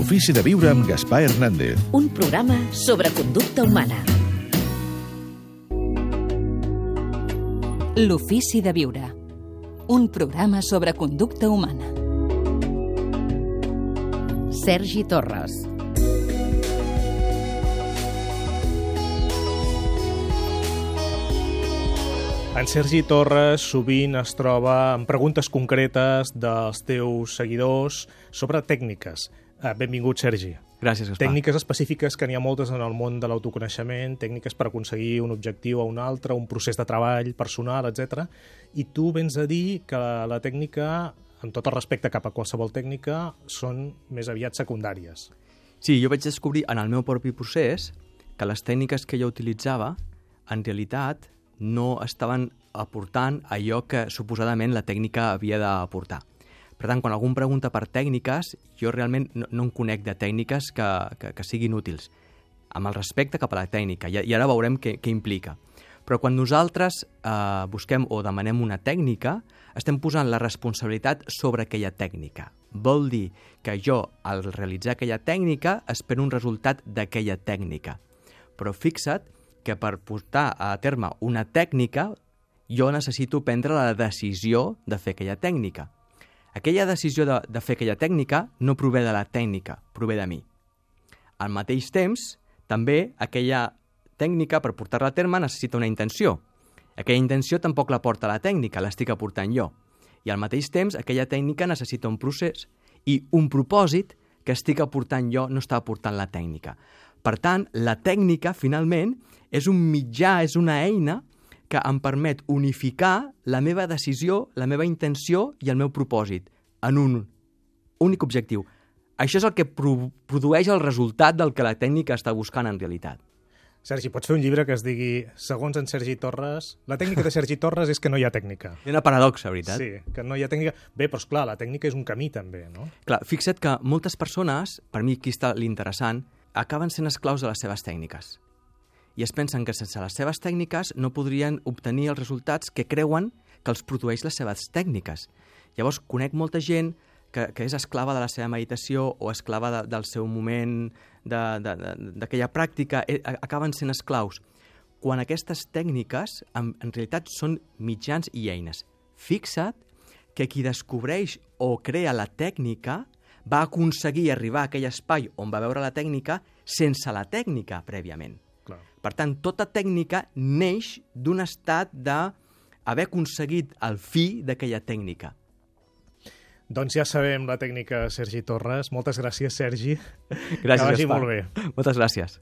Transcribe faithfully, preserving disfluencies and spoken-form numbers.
L'Ofici de Viure amb Gaspar Hernández. Un programa sobre conducta humana. L'Ofici de Viure. Un programa sobre conducta humana. Sergi Torres. En Sergi Torres sovint es troba amb preguntes concretes dels teus seguidors sobre tècniques. Benvingut, Sergi. Gràcies, Gaspar. Tècniques específiques, que n'hi ha moltes en el món de l'autoconeixement, tècniques per aconseguir un objectiu a un altre, un procés de treball personal, etcètera. I tu vens a dir que la tècnica, amb tot el respecte cap a qualsevol tècnica, són més aviat secundàries. Sí, jo vaig descobrir en el meu propi procés que les tècniques que jo utilitzava, en realitat, no estaven aportant allò que suposadament la tècnica havia d'aportar. Per tant, quan algú em pregunta per tècniques, jo realment no, no en conec de tècniques que, que, que siguin útils, amb el respecte cap a la tècnica, i, i ara veurem què, què implica. Però quan nosaltres eh, busquem o demanem una tècnica, estem posant la responsabilitat sobre aquella tècnica. Vol dir que jo, al realitzar aquella tècnica, espero un resultat d'aquella tècnica. Però fixa't que per portar a terme una tècnica, jo necessito prendre la decisió de fer aquella tècnica. Aquella decisió de, de fer aquella tècnica no prové de la tècnica, prové de mi. Al mateix temps, també aquella tècnica, per portar-la a terme, necessita una intenció. Aquella intenció tampoc la porta la tècnica, l'estic aportant jo. I al mateix temps, aquella tècnica necessita un procés i un propòsit que estic aportant jo, no està aportant la tècnica. Per tant, la tècnica, finalment, és un mitjà, és una eina que em permet unificar la meva decisió, la meva intenció i el meu propòsit en un únic objectiu. Això és el que pro- produeix el resultat del que la tècnica està buscant en realitat. Sergi, pots fer un llibre que es digui, segons en Sergi Torres, la tècnica de Sergi Torres és que no hi ha tècnica. Hi ha una paradoxa, veritat? Sí, que no hi ha tècnica. Bé, però esclar, la tècnica és un camí també, no? Clar, fixa't que moltes persones, per mi aquí està l'interessant, acaben sent esclaus de les seves tècniques. I es pensen que sense les seves tècniques no podrien obtenir els resultats que creuen que els produeix les seves tècniques. Llavors, conec molta gent que, que és esclava de la seva meditació o esclava de, del seu moment d'aquella pràctica, eh, acaben sent esclaus. Quan aquestes tècniques, en, en realitat, són mitjans i eines. Fixa't que qui descobreix o crea la tècnica va aconseguir arribar a aquell espai on va veure la tècnica sense la tècnica prèviament. Clar. Per tant, tota tècnica neix d'un estat d'haver aconseguit el fi d'aquella tècnica. Doncs ja sabem la tècnica, Sergi Torres. Moltes gràcies, Sergi. Gràcies, que vagi Gaspar. molt bé. Moltes gràcies.